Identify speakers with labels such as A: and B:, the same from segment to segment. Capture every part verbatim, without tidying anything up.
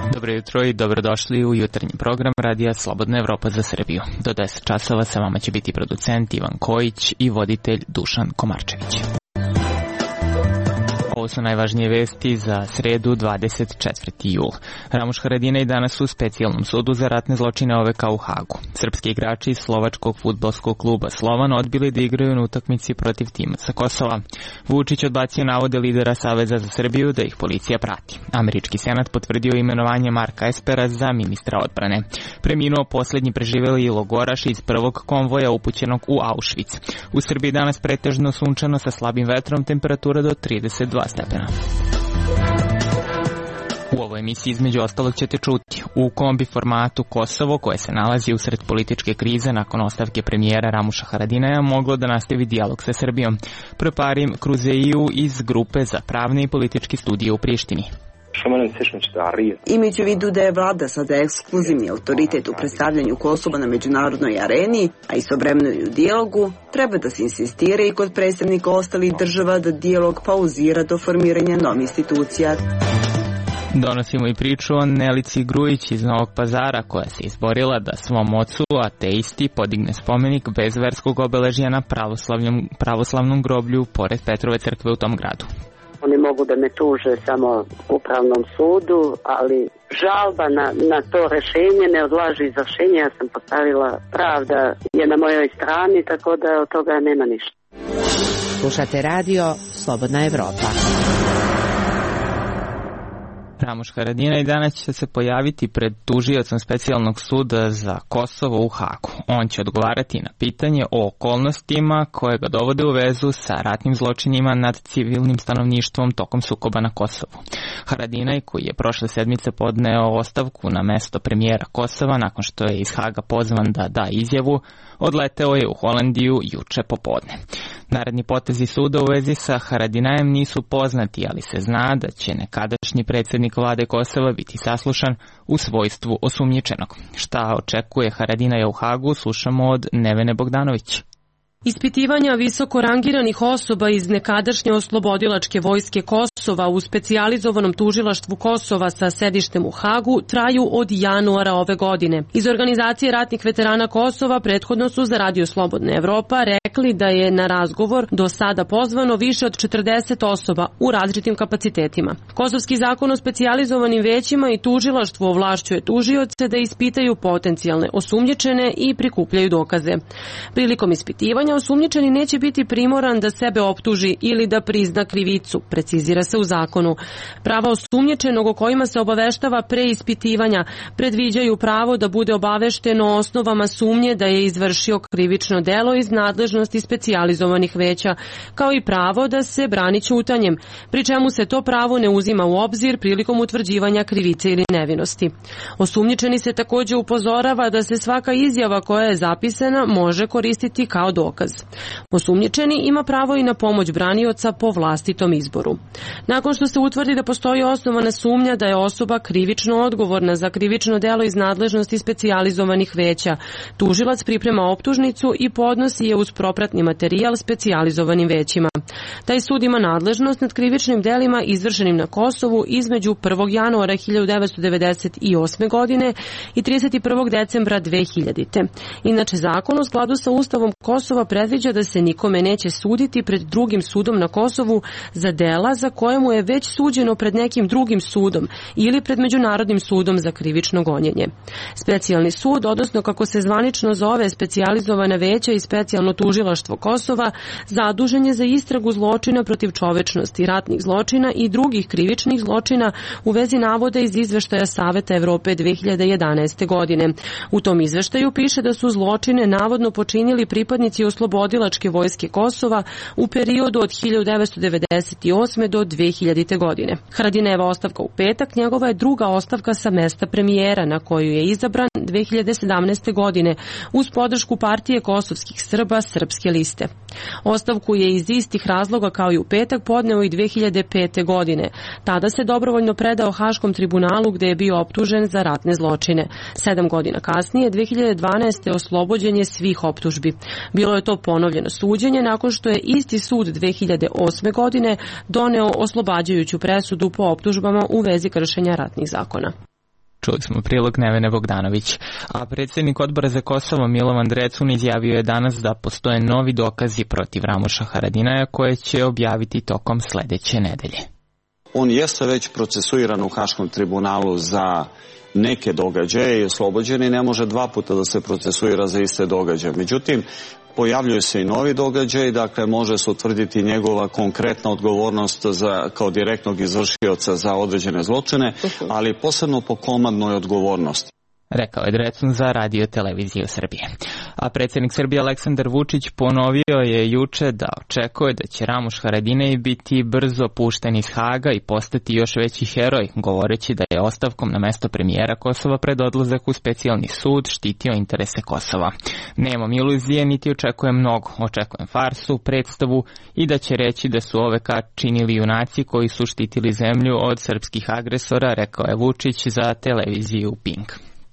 A: Dobro jutro i dobrodošli u jutarnji program Radija Slobodna Evropa za Srbiju. Do deset časova sa vama će biti producent Ivan Kojić i voditelj Dušan Komarčević. Ovo su najvažnije vesti za sredu dvadeset četvrti jul. Ramuš Haradinaj danas u specijalnom sudu za ratne zločine O V K u Hagu. Srpski igrači iz slovačkog fudbalskog kluba Slovan odbili da igraju na utakmici protiv tima sa Kosova. Vučić odbacio navode lidera Saveza za Srbiju da ih policija prati. Američki senat potvrdio imenovanje Marka Espera za ministra odbrane. Preminuo poslednji preživeli logoraš iz prvog konvoja upućenog u Auschwitz. U Srbiji danas pretežno sunčano sa slabim vetrom, temperatura do trideset dva stepena. U ovoj emisiji između ostalog ćete čuti u kombi formatu Kosovo, koje se nalazi usred političke krize nakon ostavke premijera Ramuša Haradinaja, moglo da nastavi dijalog sa Srbijom. Preparim Kruzeiju iz grupe za pravne i političke studije u Prištini.
B: Imajući u vidu da je vlada sada ekskluzivni autoritet u predstavljanju Kosova na međunarodnoj areni, a istovremeno i u dijalogu, treba da se insistira i kod predstavnika ostalih država da dijalog pauzira do formiranja novih institucija.
A: Donosimo i priču o Nelici Grujić iz Novog Pazara, koja se izborila da svom ocu, ateisti, podigne spomenik bez verskog obeležja na pravoslavnom, pravoslavnom groblju pored Petrove crkve u tom gradu.
C: Oni mogu da me tuže samo u upravnom sudu, ali žalba na, na to rešenje ne odlaži izvršenje. Ja sam postavila, pravda je na mojoj strani, tako da od toga nema ništa.
D: Slušate radio Slobodna Evropa.
A: Ramuš Haradinaj danas će se pojaviti pred tužiocom specijalnog suda za Kosovo u Hagu. On će odgovarati na pitanje o okolnostima koje ga dovode u vezu sa ratnim zločinima nad civilnim stanovništvom tokom sukoba na Kosovu. Haradinaj, koji je prošle sedmice podneo ostavku na mesto premijera Kosova nakon što je iz Haga pozvan da da izjavu, odleteo je u Holandiju juče popodne. Naredni potezi suda u vezi sa Haradinajem nisu poznati, ali se zna da će nekadašnji predsjednik vlade Kosova biti saslušan u svojstvu osumnjičenog. Šta očekuje Haradinaja u Hagu, slušamo od Nevene Bogdanović.
E: Ispitivanja visoko rangiranih osoba iz nekadašnje oslobodilačke vojske Kosova u specijalizovanom tužilaštvu Kosova sa sedištem u Hagu traju od januara ove godine. Iz organizacije ratnih veterana Kosova prethodno su za Radio Slobodna Evropa rekli da je na razgovor do sada pozvano više od četrdeset osoba u različitim kapacitetima. Kosovski zakon o specijalizovanim većima i tužilaštvu ovlašćuje tužioce da ispitaju potencijalne osumnjičene i prikupljaju dokaze. Prilikom ispitivanja osumnjičeni neće biti primoran da sebe optuži ili da prizna krivicu, precizira se u zakonu. Prava osumnjičenog o kojima se obaveštava pre ispitivanja predviđaju pravo da bude obavešten o osnovama sumnje da je izvršio krivično delo iz nadležnosti specijalizovanih veća, kao i pravo da se brani ćutanjem, pri čemu se to pravo ne uzima u obzir prilikom utvrđivanja krivice ili nevinosti. Osumnjičeni se takođe upozorava da se svaka izjava koja je zapisana može koristiti kao dokaz. Osumnjičeni ima pravo i na pomoć branioca po vlastitom izboru. Nakon što se utvrdi da postoji osnovana sumnja da je osoba krivično odgovorna za krivično delo iz nadležnosti specijalizovanih veća, tužilac priprema optužnicu i podnosi je uz propratni materijal specijalizovanim većima. Taj sud ima nadležnost nad krivičnim delima izvršenim na Kosovu između prvog januara hiljadu devetsto devedeset osme godine i trideset prvog decembra dve hiljadite. Inače, zakon u skladu sa Ustavom Kosova predviđa da se nikome neće suditi pred drugim sudom na Kosovu za dela za koje mu je već suđeno pred nekim drugim sudom ili pred Međunarodnim sudom za krivično gonjenje. Specijalni sud, odnosno kako se zvanično zove specijalizovana veća i specijalno tužilaštvo Kosova, zadužen je za istragu zločina protiv čovečnosti, ratnih zločina i drugih krivičnih zločina u vezi navoda iz izveštaja Saveta Evrope dve hiljade jedanaeste. godine. U tom izveštaju piše da su zločine navodno počinili pripadnici oslobodilačke vojske Kosova u periodu od hiljadu devetsto devedeset osme. do dve hiljadite. godine. Haradinajeva ostavka u petak njegova je druga ostavka sa mesta premijera na koju je izabran dve hiljade sedamnaeste. godine uz podršku partije kosovskih Srba Srpske liste. Ostavku je iz istih razloga kao i u petak podneo i dve hiljade pete. godine. Tada se dobrovoljno predao Haškom tribunalu gde je bio optužen za ratne zločine. Sedam godina kasnije, dve hiljade dvanaeste. oslobođen je svih optužbi. Bilo je to ponovljeno suđenje nakon što je isti sud dve hiljade osme. godine doneo oslobađajuću presudu po optužbama u vezi kršenja ratnih zakona.
A: Čuli smo prilog Nevene Bogdanović. A predsjednik odbora za Kosovo Milovan Drecun izjavio je danas da postoje novi dokazi protiv Ramuša Haradinaja koje će objaviti tokom sledeće nedelje.
F: On jeste već procesuiran u Haškom tribunalu za neke događaje i oslobođen i ne može dva puta da se procesuira za iste događaje. Međutim, pojavljuju se i novi događaj, dakle može se utvrditi njegova konkretna odgovornost za, kao direktnog izvršioca za određene zločine, ali posebno po komandnoj odgovornosti.
A: Rekao je Drecun za Radio Televiziju Srbije. A predsjednik Srbije Aleksandar Vučić ponovio je juče da očekuje da će Ramuš Haradinaj biti brzo pušten iz Haga i postati još veći heroj, govoreći da je ostavkom na mesto premijera Kosova pred odlazak u specijalni sud štitio interese Kosova. Nemam iluzije niti očekujem mnogo, očekujem farsu, predstavu i da će reći da su O V K činili junaci koji su štitili zemlju od srpskih agresora, rekao je Vučić za televiziju Pink.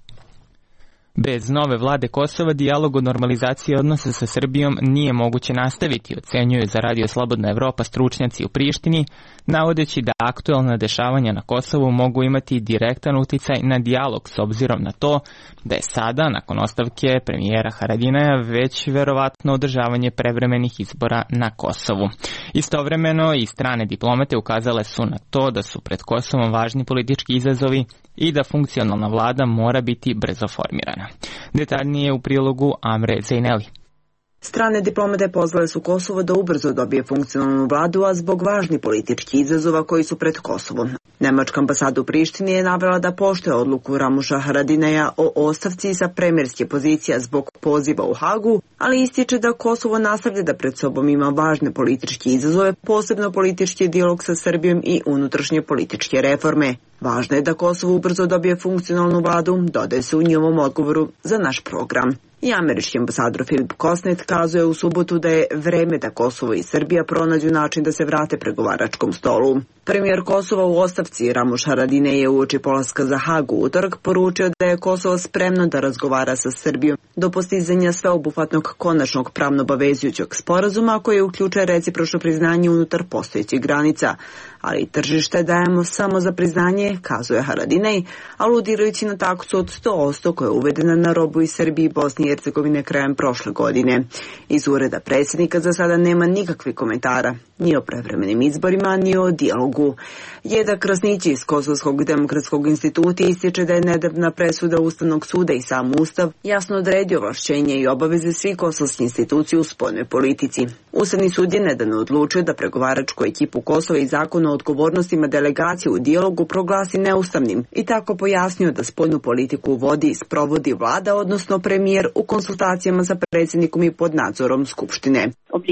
A: Bez nove vlade Kosova dijalog o normalizaciji odnosa sa Srbijom nije moguće nastaviti, ocenjuju za Radio Slobodna Evropa stručnjaci u Prištini, navodeći da aktuelna dešavanja na Kosovu mogu imati direktan uticaj na dijalog s obzirom na to da je sada, nakon ostavke premijera Haradinaja, već verovatno održavanje prevremenih izbora na Kosovu. Istovremeno i strane diplomate ukazale su na to da su pred Kosovom važni politički izazovi i da funkcionalna vlada mora biti brzo formirana. Detaljnije u prilogu Amre Zejneli.
B: Strane diplomate pozvale su Kosovo da ubrzo dobije funkcionalnu vladu, a zbog važnih političkih izazova koji su pred Kosovom. Nemačka ambasada u Prištini je navela da poštuje odluku Ramuša Haradinaja o ostavci sa premijerske pozicije zbog poziva u Hagu, ali ističe da Kosovo nastavlja da pred sobom ima važne političke izazove, posebno politički dijalog sa Srbijom i unutrašnje političke reforme. Važno je da Kosovo ubrzo dobije funkcionalnu vladu, dodaje se u njihovom odgovoru za naš program. I američki ambasador Filip Kosnet kazuje u subotu da je vreme da Kosovo i Srbija pronađu način da se vrate pregovaračkom stolu. Premijer Kosova u ostavci Ramuš Haradinaj je uoči polaska za Hagu utorak poručio da je Kosovo spremno da razgovara sa Srbijom do postizanja sveobuhvatnog konačnog pravno obavezujućeg sporazuma koji uključuje recipročno priznanje unutar postojećih granica. Ali tržište dajemo samo za priznanje, kazuje Haradinaj, aludirajući na taksu od sto posto koja je uvedena na robu iz Srbije i Bosne i Hercegovine krajem prošle godine. Iz ureda predsjednika za sada nema nikakvih komentara, ni o prevremenim izborima, ni o dijalogu. Jeda Krasnići iz Kosovskog demokratskog instituta ističe da je nedavna presuda Ustavnog suda i sam Ustav jasno odredio ovlašćenje i obaveze svih kosovskih institucija u spoljnoj politici. Ustavni sud je nedavno odlučio da pregovaračku ekipu Kosova i zakon o odgovornostima delegacije u dijalogu proglasi neustavnim i tako pojasnio da spoljnu politiku vodi i sprovodi vlada, odnosno premijer u konsultacijama sa predsjednikom i pod nadzorom Skupštine.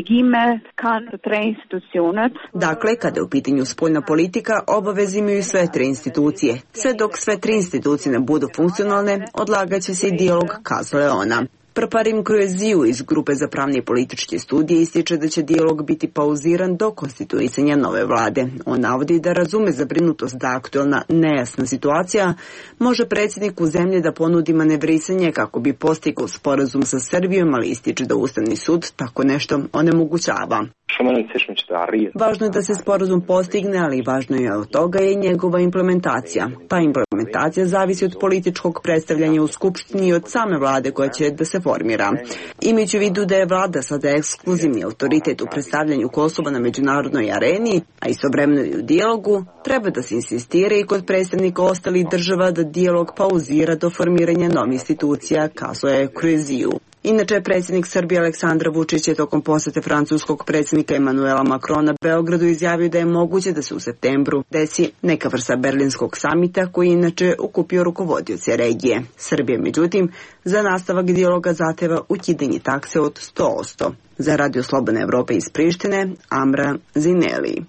B: Dakle, kada je u pitanju spoljna politika, obaveze imaju sve tri institucije. Sve dok sve tri institucije ne budu funkcionalne, odlagaće se i dijalog, kazala je ona. Prparim Krueziju iz Grupe za pravne i političke studije ističe da će dijalog biti pauziran do konstituisanja nove vlade. On navodi da razume zabrinutost da aktualna nejasna situacija može predsjedniku zemlje da ponudi manevrisanje kako bi postigao sporazum sa Srbijom, ali ističe da Ustavni sud tako nešto onemogućava. Važno je da se sporazum postigne, ali važno je od toga je njegova implementacija. Ta implementacija zavisi od političkog predstavljanja u Skupštini i od same vlade koja će da se formira. Imajući u vidu da je vlada sada ekskluzivni autoritet u predstavljanju Kosova na međunarodnoj areni, a istovremeno i u dijalogu, treba da se insistira i kod predstavnika ostalih država da dijalog pauzira do formiranja novih institucija, kazuje Krueziju. Inače, predsjednik Srbije Aleksandar Vučić je tokom posete francuskog predsjednika Emanuela Macrona Beogradu izjavio da je moguće da se u septembru desi neka vrsta berlinskog samita koji je inače okupio rukovodioce regije. Srbija, međutim, za nastavak dijaloga zahteva ukidanje takse od sto posto. Za Radio Slobodna Evropa iz Prištine, Amra Zineli.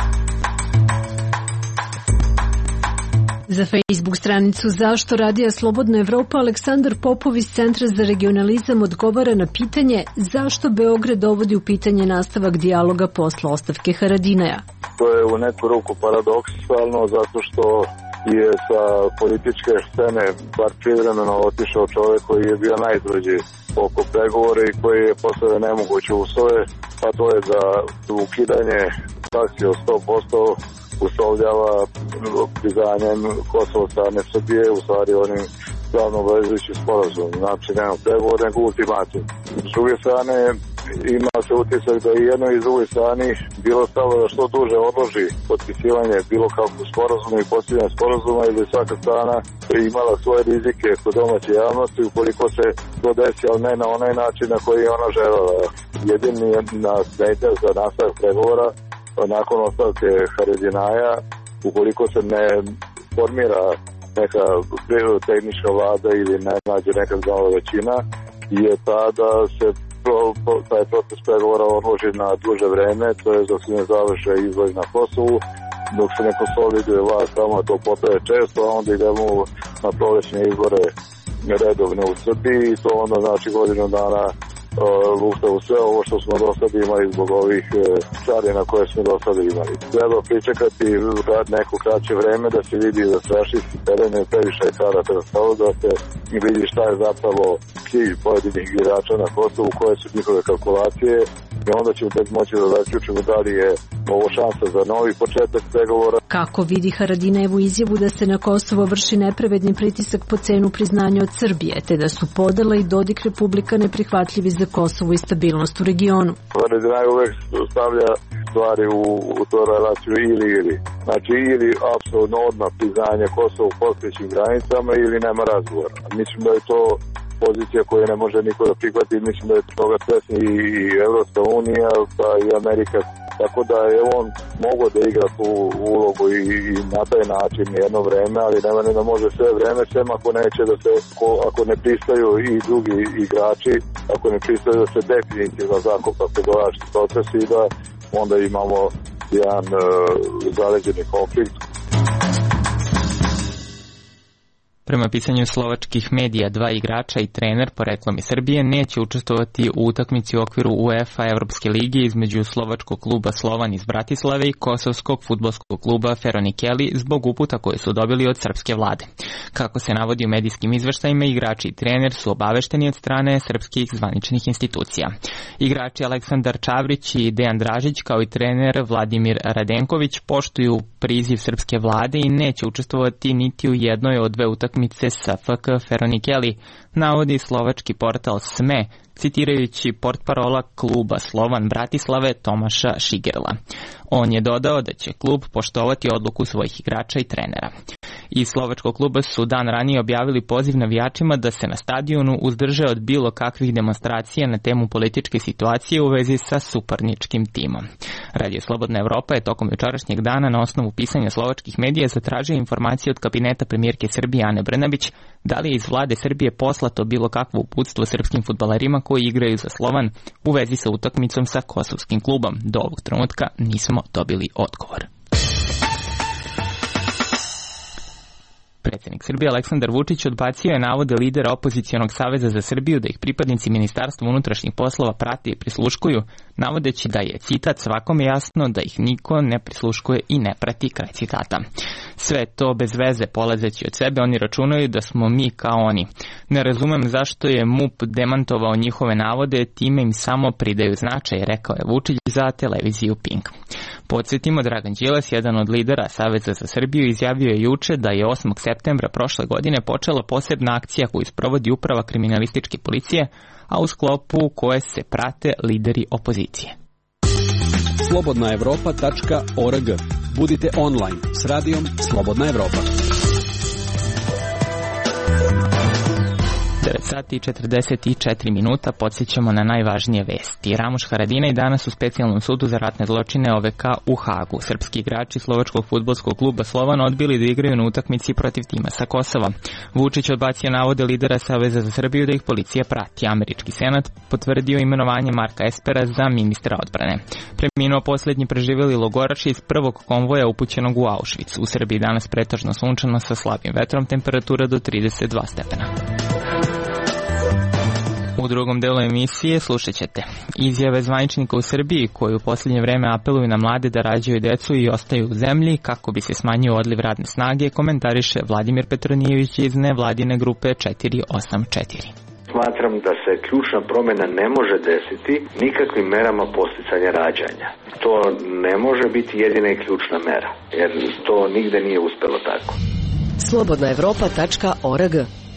G: Za Facebook stranicu Zašto Radija Slobodna Evropa Aleksandar Popov iz Centra za regionalizam odgovara na pitanje zašto Beograd dovodi u pitanje nastavak dijaloga posle ostavke Haradinaja.
H: To je u neku ruku paradoksalno zato što je sa političke scene bar privremeno otišao čovjek koji je bio najtvrđi oko pregovora i koji je postavio nemoguće uslove, pa to je da ukidanje taksi od sto posto uslovljava priznanjem Kosova od strane Srbije, u stvari onim pravno obavezujućim sporazumom. Znači, nema pregovor, nego ultimatum. S druge strane, ima se utisak da i jednoj i drugoj strani bilo stalo da što duže odloži potpisivanje bilo kakvog sporazuma i postavljanje sporazuma, ili svaka strana imala svoje rizike kod domaće javnosti ukoliko se to desi, ali ne na onaj način na koji je ona želela. Jedini na smetnja za nastavak pregovora nakon ostavke Haradinaja, ukoliko se ne formira neka tehnička vlada ili ne nađe neka nova većina, je ta da se pro, pro, taj proces pregovora odloži na duže vreme, to je dok se ne završe izbori na Kosovu, dok se ne konsoliduje vlast tamo, to potraje često, a onda idemo na prolećne izbore redovne u Srbiji i to onda znači godinu dana lufta u sve ovo što smo do sada imali zbog ovih carina koje smo do sada imali. Treba pričekati neko kraće vreme da se vidi da se rašisti teren, je previše karata na stolu, da se vidi šta je zapravo cilj pojedinih igrača na Kosovu, koje su njihove kalkulacije i onda ćemo tek moći da zaključimo da li je ovo šansa za novi početak pregovora.
G: Kako vidi Haradinajevu izjavu da se na Kosovo vrši nepravedni pritisak po cenu priznanja od Srbije, te da su podela i Dodik Republika neprihvatljivi za Kosovo i stabilnost u regionu.
H: Haradinaj uvek stavlja stvari u, u to relaciju ili ili. Znači ili apsolutno odmah priznanje Kosova u postojećim granicama ili nema razgovora. Mislim da je to pozicija koju ne može niko da prihvati, mislim da je toga svesni i Evropska unija pa i Amerika, tako da je on mogao da igra tu ulogu i, i na taj način jedno vreme, ali nema ne da može sve vreme, sem ako neće da se, ako ne pristaju i drugi igrači, ako ne pristaju da se definitivno zakopa pregovarački proces i da onda imamo jedan uh, zaleđeni konflikt.
A: Prema pisanju slovačkih medija, dva igrača i trener poreklom iz Srbije neće učestvovati u utakmici u okviru UEFA Evropske lige između slovačkog kluba Slovan iz Bratislave i kosovskog fudbalskog kluba Feronikeli zbog uputa koje su dobili od srpske vlade. Kako se navodi u medijskim izveštajima, igrači i trener su obavešteni od strane srpskih zvaničnih institucija. Igrači Aleksandar Čavrić i Dejan Dražić kao i trener Vladimir Radenković poštuju priziv srpske vlade i neće učestvovati niti u jednoj od dve utakmice sa F K Feronikeli, navodi slovački portal S M E, citirajući portparola kluba Slovan Bratislave Tomaša Šigerla. On je dodao da će klub poštovati odluku svojih igrača i trenera. Iz slovačkog kluba su dan ranije objavili poziv navijačima da se na stadionu uzdrže od bilo kakvih demonstracija na temu političke situacije u vezi sa suparničkim timom. Radio Slobodna Evropa je tokom jučerašnjeg dana na osnovu pisanja slovačkih medija zatražio informacije od kabineta premijerke Srbije Ane Brnabić da li je iz vlade Srbije poslato bilo kakvo uputstvo srpskim fudbalerima koji igraju za Slovan u vezi sa utakmicom sa kosovskim klubom. Do ovog trenutka nismo dobili odgovor. Predsjednik Srbije Aleksandar Vučić odbacio je navode lidera opozicionog saveza za Srbiju da ih pripadnici Ministarstva unutrašnjih poslova prate i prisluškuju, navodeći da je, citat, svakome jasno da ih niko ne prisluškuje i ne prati, kraj citata. Sve to bez veze, polazeći od sebe, oni računaju da smo mi kao oni. Ne razumem zašto je M U P demantovao njihove navode, time im samo pridaju značaj, rekao je Vučić za televiziju Pink. Podsjetimo, Dragan Đilas, jedan od lidera Saveza za Srbiju, izjavio je juče da je osmog septembra prošle godine počela posebna akcija koju sprovodi uprava kriminalističke policije, a u sklopu koje se prate lideri opozicije.
I: slobodna evropa tačka org. Budite online s radijom Slobodna Evropa.
A: devet sati i četrdeset četiri minuta, podsjećamo na najvažnije vesti. Ramuš Haradinaj danas u specijalnom sudu za ratne zločine O V K u Hagu. Srpski igrači slovačkog fudbalskog kluba Slovan odbili da igraju na utakmici protiv tima sa Kosova. Vučić odbacio navode lidera Saveza za Srbiju da ih policija prati. Američki senat potvrdio imenovanje Marka Espera za ministra odbrane. Preminuo posljednji preživjeli logoraš iz prvog konvoja upućenog u Auschwitz. U Srbiji danas pretežno sunčano sa slabim vetrom, temperatura do trideset dva stepena. U drugom delu emisije slušat ćete izjave zvaničnika u Srbiji koji u posljednje vreme apeluju na mlade da rađaju decu i ostaju u zemlji kako bi se smanjio odliv radne snage, komentariše Vladimir Petronijević iz nevladine grupe četiri osam četiri.
J: smatram da se ključna promjena ne može desiti nikakvim merama podsticanja rađanja. To ne može biti jedina i ključna mera, jer to nigde nije uspelo tako.
D: slobodna evropa tačka org.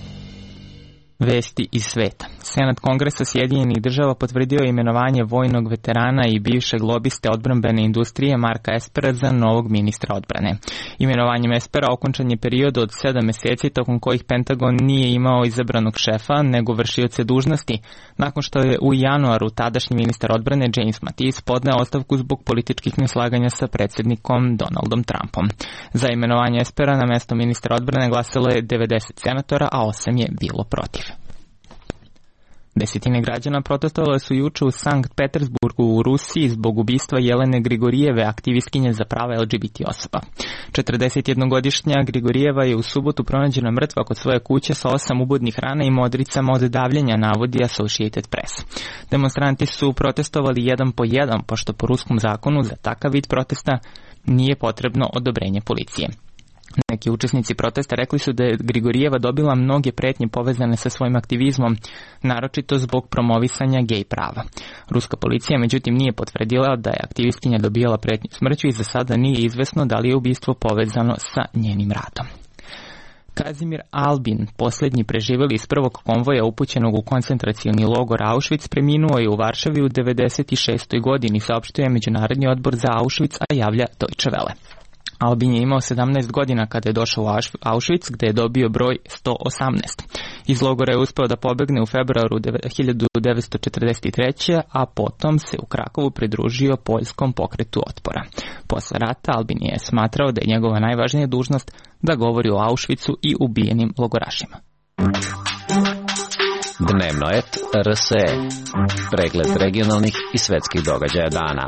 A: Vesti iz sveta. Senat Kongresa Sjedinjenih država potvrdio imenovanje vojnog veterana i bivšeg lobiste odbrambene industrije Marka Espera za novog ministra odbrane. Imenovanjem Espera okončan je period od sedam meseci tokom kojih Pentagon nije imao izabranog šefa, nego vršioce dužnosti, nakon što je u januaru tadašnji ministar odbrane James Mattis podneo ostavku zbog političkih neslaganja sa predsjednikom Donaldom Trumpom. Za imenovanje Espera na mesto ministra odbrane glasalo je devedeset senatora, a osam je bilo protiv. Desetine građana protestovale su juče u Sankt Petersburgu u Rusiji zbog ubistva Jelene Grigorijeve, aktivistkinje za prava L G B T osoba. četrdesetjednogodišnja Grigorijeva je u subotu pronađena mrtva kod svoje kuće sa osam ubodnih rana i modricama od davljenja, navodi Associated Press. Demonstranti su protestovali jedan po jedan, pošto po ruskom zakonu za takav vid protesta nije potrebno odobrenje policije. Neki učesnici protesta rekli su da je Grigorijeva dobila mnoge pretnje povezane sa svojim aktivizmom, naročito zbog promovisanja gej prava. Ruska policija međutim nije potvrdila da je aktivistkinja dobijala pretnju smrću i za sada nije izvesno da li je ubistvo povezano sa njenim radom. Kazimir Albin, posljednji preživeli iz prvog konvoja upućenog u koncentracioni logor Auschwitz, preminuo je u Varšavi u devedeset šestoj godini, saopštio je Međunarodni odbor za Auschwitz, a javlja Deutsche Welle. Albin je imao sedamnaest godina kada je došao u Auschwitz, gde je dobio broj sto osamnaest. Iz logora je uspeo da pobegne u februaru hiljadu devetsto četrdeset treće. a potom se u Krakovu pridružio poljskom pokretu otpora. Posle rata Albin je smatrao da je njegova najvažnija dužnost da govori o Auschwitzu i ubijenim logorašima.
K: Dnevnoet R S E. Pregled regionalnih i svetskih događaja dana.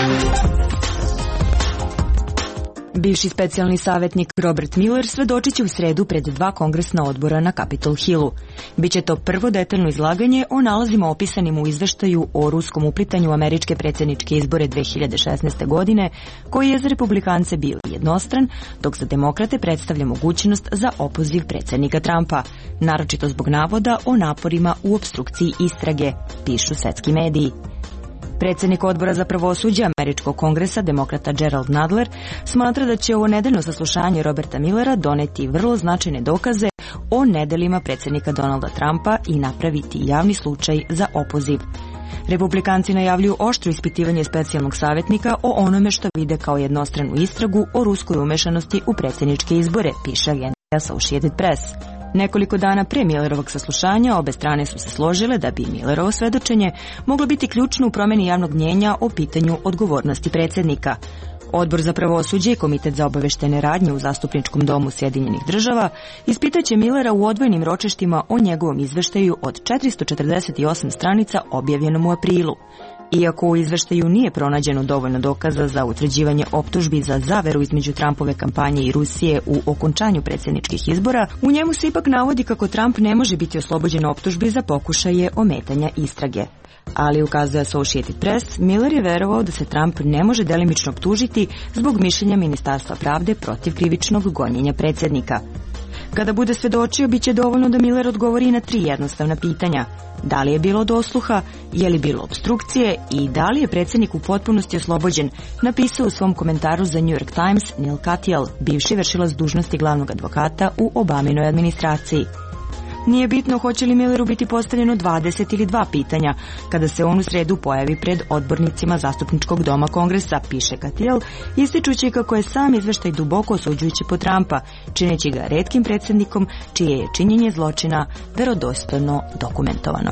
L: Bivši specijalni savjetnik Robert Mueller svedočit će u sredu pred dva kongresna odbora na Capitol Hillu. Biće to prvo detaljno izlaganje o nalazima opisanim u izveštaju o ruskom uplitanju u američke predsjedničke izbore dve hiljade šesnaeste. godine, koji je za republikance bio jednostran, dok za demokrate predstavlja mogućnost za opoziv predsjednika Trumpa, naročito zbog navoda o naporima u opstrukciji istrage, pišu svetski mediji. Predsjednik odbora za pravosuđe Američkog kongresa, demokrata Gerald Nadler, smatra da će ovo nedeljno saslušanje Roberta Muellera doneti vrlo značajne dokaze o nedelima predsjednika Donalda Trumpa i napraviti javni slučaj za opoziv. Republikanci najavljuju oštro ispitivanje specijalnog savjetnika o onome što vide kao jednostranu istragu o ruskoj umešanosti u predsjedničke izbore, piše agencija Associated Press. Nekoliko dana pre Muellerovog saslušanja obe strane su se složile da bi Muellerovo svedočenje moglo biti ključno u promjeni javnog mnjenja o pitanju odgovornosti predsjednika. Odbor za pravosuđe i Komitet za obaveštene radnje u Zastupničkom domu Sjedinjenih država ispitaće Muellera u odvojenim ročištima o njegovom izveštaju od četiristo četrdeset osam stranica objavljenom u aprilu. Iako u izveštaju nije pronađeno dovoljno dokaza za utvrđivanje optužbi za zaveru između Trumpove kampanje i Rusije u okončanju predsjedničkih izbora, u njemu se ipak navodi kako Trump ne može biti oslobođen optužbi za pokušaje ometanja istrage. Ali, ukazuje Associated Press, Mueller je verovao da se Trump ne može delimično optužiti zbog mišljenja Ministarstva pravde protiv krivičnog gonjenja predsjednika. Kada bude svedočio, bit će dovoljno da Mueller odgovori na tri jednostavna pitanja. Da li je bilo dosluha, je li bilo obstrukcije i da li je predsjednik u potpunosti oslobođen, napisao u svom komentaru za New York Times Neil Katyal, bivši vršilac dužnosti glavnog advokata u Obaminoj administraciji. Nije bitno hoće li Muelleru biti postavljeno dvadeset ili dva pitanja kada se on u sredu pojavi pred odbornicima Zastupničkog doma Kongresa, piše Katyal, ističući kako je sam izveštaj duboko osuđujući po Trumpa, čineći ga retkim predsjednikom čije je činjenje zločina verodostojno dokumentovano.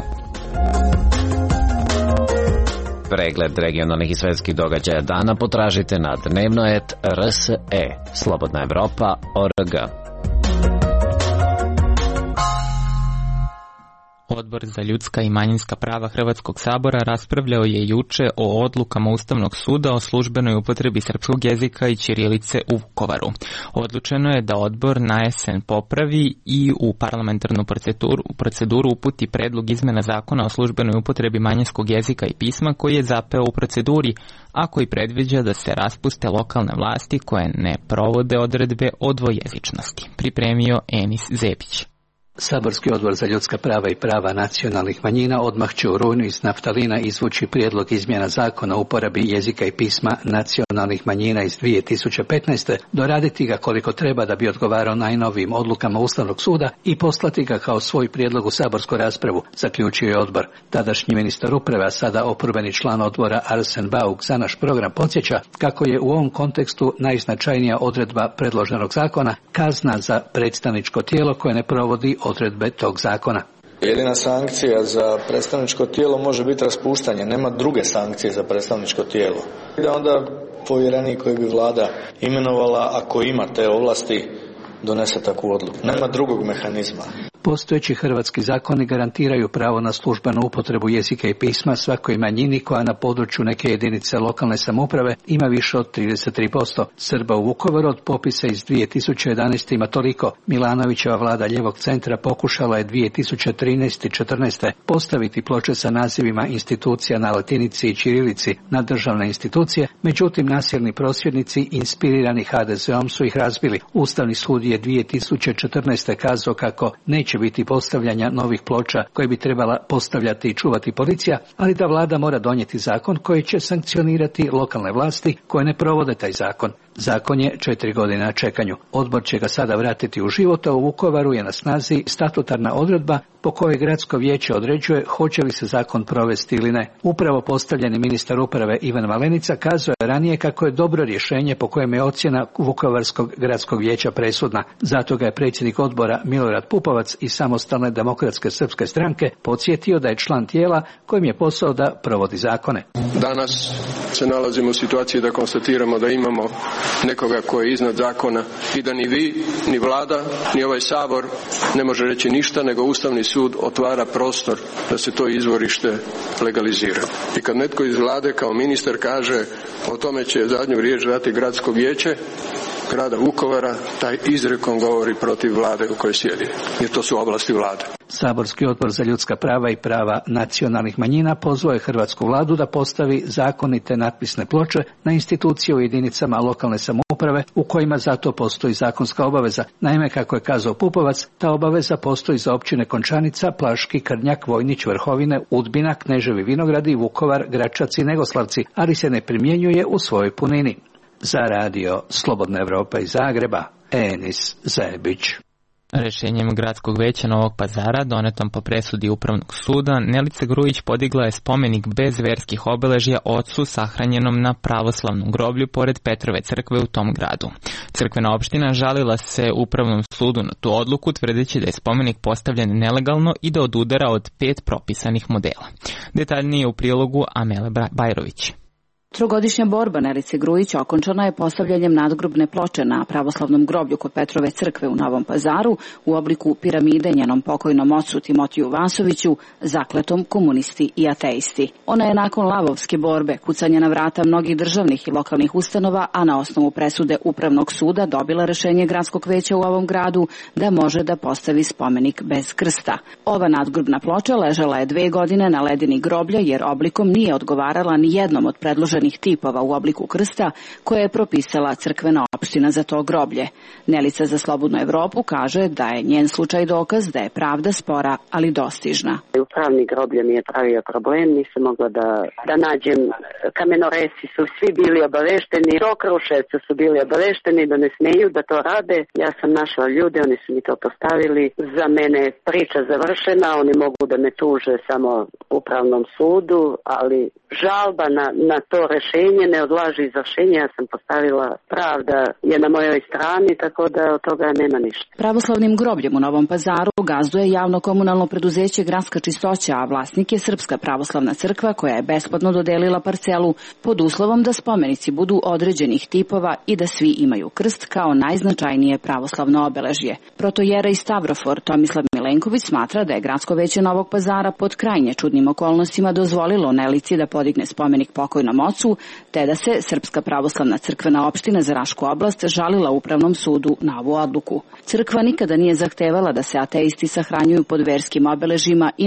K: Pregled regionalnih i svetskih događaja dana potražite na dnevnoet R S E. Slobodna Evropa org.
A: Odbor za ljudska i manjinska prava Hrvatskog sabora raspravljao je juče o odlukama Ustavnog suda o službenoj upotrebi srpskog jezika i ćirilice u Vukovaru. Odlučeno je da odbor na jesen popravi i u parlamentarnu proceduru, proceduru uputi predlog izmena zakona o službenoj upotrebi manjinskog jezika i pisma koji je zapeo u proceduri, a koji predviđa da se raspuste lokalne vlasti koje ne provode odredbe o dvojezičnosti. Pripremio Enis Zepić.
M: Saborski odbor za ljudska prava i prava nacionalnih manjina odmah će u rujnu iz naftalina izvući prijedlog izmjena zakona o uporabi jezika i pisma nacionalnih manjina iz dvije tisuće petnaeste, doraditi ga koliko treba da bi odgovarao najnovijim odlukama Ustavnog suda i poslati ga kao svoj prijedlog u saborsku raspravu, zaključio je odbor. Tadašnji ministar uprave, a sada oporbeni član odbora Arsen Bauk za naš program podsjeća kako je u ovom kontekstu najznačajnija odredba predloženog zakona kazna za predstavničko tijelo koje ne provodi odredbe tog zakona.
N: Jedina sankcija za predstavničko tijelo može biti raspuštanje, nema druge sankcije za predstavničko tijelo. Da onda povjerenik koji bi vlada imenovala, ako ima te ovlasti, donese takvu odluku. Nema drugog mehanizma.
M: Postojeći hrvatski zakoni garantiraju pravo na službenu upotrebu jezika i pisma svakoj manjini koja na području neke jedinice lokalne samouprave ima više od trideset tri posto. Srba u Vukovaru od popisa iz dvije tisuće jedanaeste ima toliko. Milanovićeva vlada ljevog centra pokušala je dvije tisuće trinaeste i četrnaeste postaviti ploče sa nazivima institucija na latinici i ćirilici na državne institucije, međutim nasilni prosvjednici inspirirani ha de ze om su ih razbili. Ustavni sud je dvije tisuće četrnaeste kazao kako neće biti postavljanja novih ploča koje bi trebala postavljati i čuvati policija, ali da vlada mora donijeti zakon koji će sankcionirati lokalne vlasti koje ne provode taj zakon. Zakon je četiri godine na čekanju. Odbor će ga sada vratiti u život, a u Vukovaru je na snazi statutarna odredba po kojoj gradsko vijeće određuje hoće li se zakon provesti ili ne. Upravo postavljeni ministar uprave Ivan Malenica kazao je ranije kako je dobro rješenje po kojem je ocjena Vukovarskog gradskog vijeća presudna. Zato ga je predsjednik odbora Milorad Pupovac iz Samostalne demokratske srpske stranke podsjetio da je član tijela kojem je posao da provodi zakone.
O: Danas se nalazimo u situaciji da konstatiramo da imamo nekoga koji je iznad zakona i da ni vi, ni vlada, ni ovaj sabor ne može reći ništa, nego Ustavni sud otvara prostor da se to izvorište legalizira. I kad netko iz vlade kao ministar kaže o tome će zadnju riječ dati gradsko vijeće grada Vukovara, taj izrekom govori protiv vlade u kojoj sjedi, jer to su oblasti vlade.
M: Saborski odbor za ljudska prava i prava nacionalnih manjina pozvao je hrvatsku vladu da postavi zakonite natpisne ploče na institucije u jedinicama lokalne samouprave u kojima zato postoji zakonska obaveza. Naime, kako je kazao Pupovac, ta obaveza postoji za općine Končanica, Plaški, Krnjak, Vojnić, Vrhovine, Udbina, Kneževi Vinogradi, Vukovar, Gračac i Negoslavci, ali se ne primjenjuje u svojoj punini. Za radio Slobodna Evropa iz Zagreba, Enis Zebić.
A: Rešenjem Gradskog veća Novog Pazara, donetom po presudi Upravnog suda, Nelica Grujić podigla je spomenik bez verskih obeležja ocu sahranjenom na pravoslavnom groblju pored Petrove crkve u tom gradu. Crkvena opština žalila se Upravnom sudu na tu odluku, tvrdeći da je spomenik postavljen nelegalno i da odudara od pet propisanih modela. Detaljnije u prilogu Amele Bajrović.
P: Trogodišnja borba Nelice Grujić okončana je postavljanjem nadgrobne ploče na pravoslavnom groblju kod Petrove crkve u Novom Pazaru u obliku piramide njenom pokojnom ocu Timotiju Vasoviću, zakletom komunisti i ateisti. Ona je nakon lavovske borbe, kucanja na vrata mnogih državnih i lokalnih ustanova, a na osnovu presude Upravnog suda dobila rešenje Gradskog veća u ovom gradu da može da postavi spomenik bez krsta. Ova nadgrobna ploča ležala je dve godine na ledini groblja jer oblikom nije odgovarala ni jednom od predloženih tipova u obliku krsta koje je propisala crkvena opština za to groblje. Nelica za Slobodnu Evropu kaže da je njen slučaj dokaz da je pravda spora, ali dostižna.
C: Upravni groblje mi je pravio problem, nisam mogla da, da nađem, kamenoresi su svi bili obavešteni, do Kruševca su bili obavešteni da ne smeju da to rade. Ja sam našla ljude, oni su mi to postavili. Za mene je priča završena, oni mogu da me tuže samo Upravnom sudu, ali žalba na, na to rešenje ne odlaži izvršenje. Ja sam postavila, pravda je na mojoj strani, tako da od toga nema ništa.
P: Pravoslavnim grobljem u Novom Pazaru gazduje javno komunalno preduzeće Gradska čistoća, a vlasnik je Srpska pravoslavna crkva koja je besplatno dodelila parcelu pod uslovom da spomenici budu određenih tipova i da svi imaju krst kao najznačajnije pravoslavno obeležje. Protojerej Stavrofor Tomislav Milenković smatra da je Gradsko veće Novog Pazara pod krajnje čudnim okolnostima dozvolilo Nelici da podigne spomenik pokojnom ocu, te da se Srpska pravoslavna crkvena opština za Rašku oblast žalila Upravnom sudu na ovu odluku. Crkva nikada nije zahtevala da se ateisti sahranjuju pod verskim obeležjima i nudili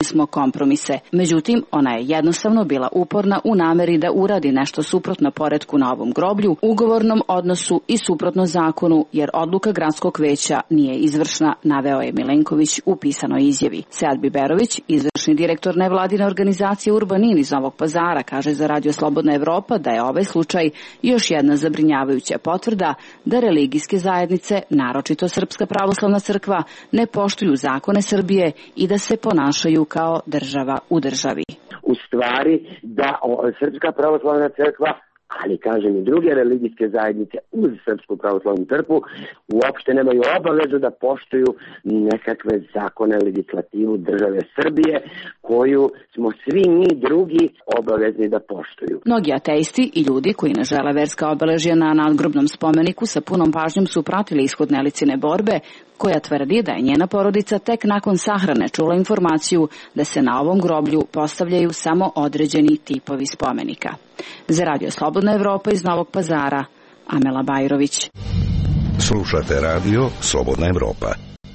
P: smo kompromise. Međutim, ona je jednostavno bila uporna u nameri da uradi nešto suprotno poretku na ovom groblju, ugovornom odnosu i suprotno zakonu, jer odluka gradskog veća nije izvršna, naveo je Milenković u pisanoj izjavi. Sead Biberović, izvršni direktor nevladine organizacije Urbanin iz Novog Pazara, kaže za Radio Slobodna Evropa da je ovaj slučaj još jedna zabrinjavajuća potvrda da religijske zajednice, naročito Srpska pravoslavna crkva, ne poštuju zakone Srbije i da se ponašaju kao država u državi.
Q: U stvari da Srpska pravoslavna crkva, ali kažem i druge religijske zajednice uz Srpsku pravoslavnu crkvu, uopšte nemaju obavezu da poštuju nekakve zakone, legislativu države Srbije, koju smo svi mi drugi obavezni da poštuju.
P: Mnogi ateisti i ljudi koji ne žele verska obeležja na nadgrobnom spomeniku sa punom pažnjom su pratili ishod Nelicine borbe, koja tvrdi da je njena porodica tek nakon sahrane čula informaciju da se na ovom groblju postavljaju samo određeni tipovi spomenika. Za Radio Slobodna Evropa iz Novog Pazara, Amela Bajrović.
R: Slušate Radio Slobodna Evropa.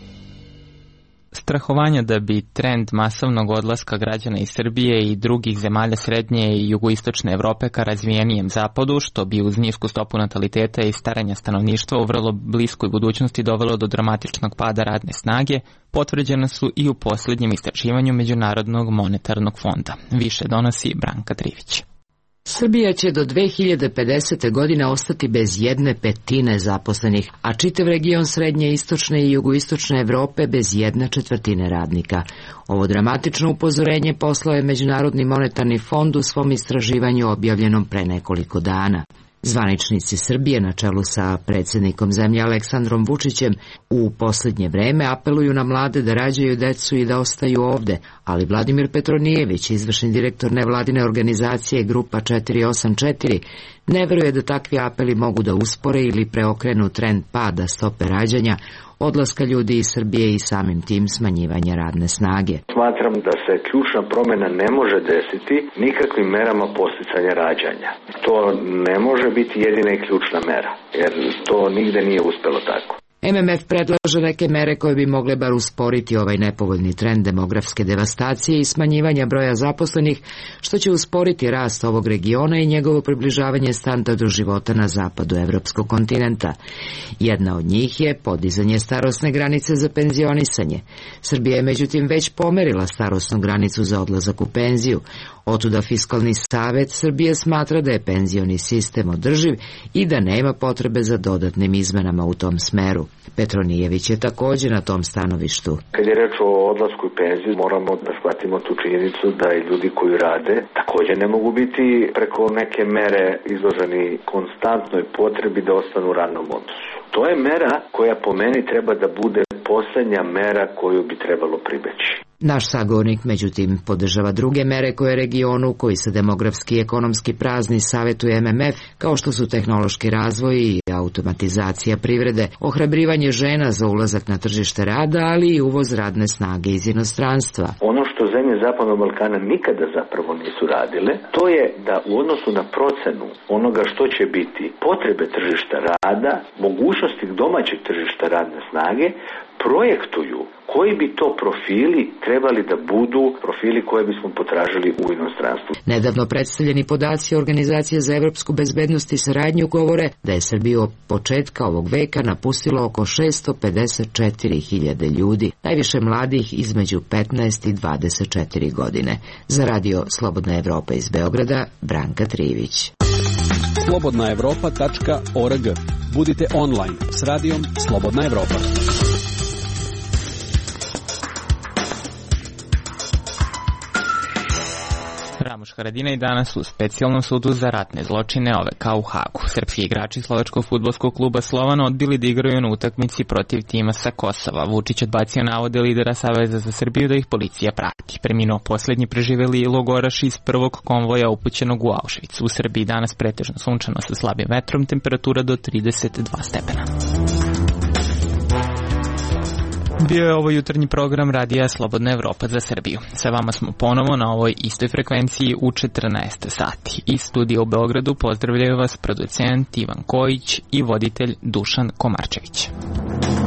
A: Strahovanja da bi trend masovnog odlaska građana iz Srbije i drugih zemalja srednje i jugoistočne Evrope ka razvijenijem zapadu, što bi uz nisku stopu nataliteta i staranja stanovništva u vrlo bliskoj budućnosti dovelo do dramatičnog pada radne snage, potvrđena su i u posljednjem istraživanju Međunarodnog monetarnog fonda. Više donosi Branka Trivić.
S: Srbija će do dve hiljade pedesete. godine ostati bez jedne petine zaposlenih, a čitav region srednje, istočne i jugoistočne Evrope bez jedne četvrtine radnika. Ovo dramatično upozorenje poslao je Međunarodni monetarni fond u svom istraživanju objavljenom pre nekoliko dana. Zvaničnici Srbije na čelu sa predsjednikom zemlje Aleksandrom Vučićem u posljednje vreme apeluju na mlade da rađaju decu i da ostaju ovde, ali Vladimir Petronijević, izvršni direktor nevladine organizacije Grupa četiri osam četiri, ne veruje da takvi apeli mogu da uspore ili preokrenu trend pada stope rađanja, odlaska ljudi iz Srbije i samim tim smanjivanja radne snage.
J: Smatram da se ključna promjena ne može desiti nikakvim merama podsticanja rađanja. To ne može biti jedina i ključna mera, jer to nigde nije uspelo tako.
S: M M F predlaže neke mere koje bi mogle bar usporiti ovaj nepovoljni trend demografske devastacije i smanjivanja broja zaposlenih, što će usporiti rast ovog regiona i njegovo približavanje standardu života na zapadu evropskog kontinenta. Jedna od njih je podizanje starosne granice za penzionisanje. Srbija je međutim već pomerila starosnu granicu za odlazak u penziju. Otuda Fiskalni savet Srbije smatra da je penzioni sistem održiv i da nema potrebe za dodatnim izmenama u tom smeru. Petronijević je također na tom stanovištu.
J: Kad je reč o odlasku u penziju, moramo da shvatimo tu činjenicu da i ljudi koji rade također ne mogu biti preko neke mere izloženi konstantnoj potrebi da ostanu u radnom odnosu. To je mera koja po meni treba da bude posljednja mera koju bi trebalo pribeći.
S: Naš sagovornik, međutim, podržava druge mere koje regionu, koji se demografski i ekonomski prazni, savjetuje M M F, kao što su tehnološki razvoj i automatizacija privrede, ohrabrivanje žena za ulazak na tržište rada, ali i uvoz radne snage iz inostranstva.
J: Ono što zemlje Zapadnog Balkana nikada zapravo nisu radile, to je da u odnosu na procenu onoga što će biti potrebe tržišta rada, mogućnosti domaćeg tržišta radne snage, projektuju koji bi to profili trebali da budu profili koje bismo potražili u inostranstvu.
S: Nedavno predstavljeni podaci Organizacije za evropsku bezbednost i saradnju govore da je Srbiju od početka ovog veka napustilo oko šesto pedeset četiri hiljade ljudi, najviše mladih između petnaest i dvadeset četiri godine. Za Radio Slobodna Evropa iz Beograda, Branka Trivić.
I: slobodna evropa tačka org. Budite online s radijom Slobodna Evropa.
A: Ramuš Haradinaj danas u specijalnom sudu za ratne zločine O V K u Hagu. Srpski igrači slovačkog fudbalskog kluba Slovan odbili da igraju na utakmici protiv tima sa Kosova. Vučić odbacio navode lidera Saveza za Srbiju da ih policija prati. Preminuo posljednji preživeli logoraš iz prvog konvoja upućenog u Auschwitz. U Srbiji danas pretežno sunčano sa slabim vetrom, temperatura do trideset dva stepena. Bio je ovo jutarnji program Radija Slobodna Evropa za Srbiju. Sa vama smo ponovo na ovoj istoj frekvenciji u četrnaest sati. Iz studija u Beogradu pozdravljaju vas producent Ivan Kojić i voditelj Dušan Komarčević.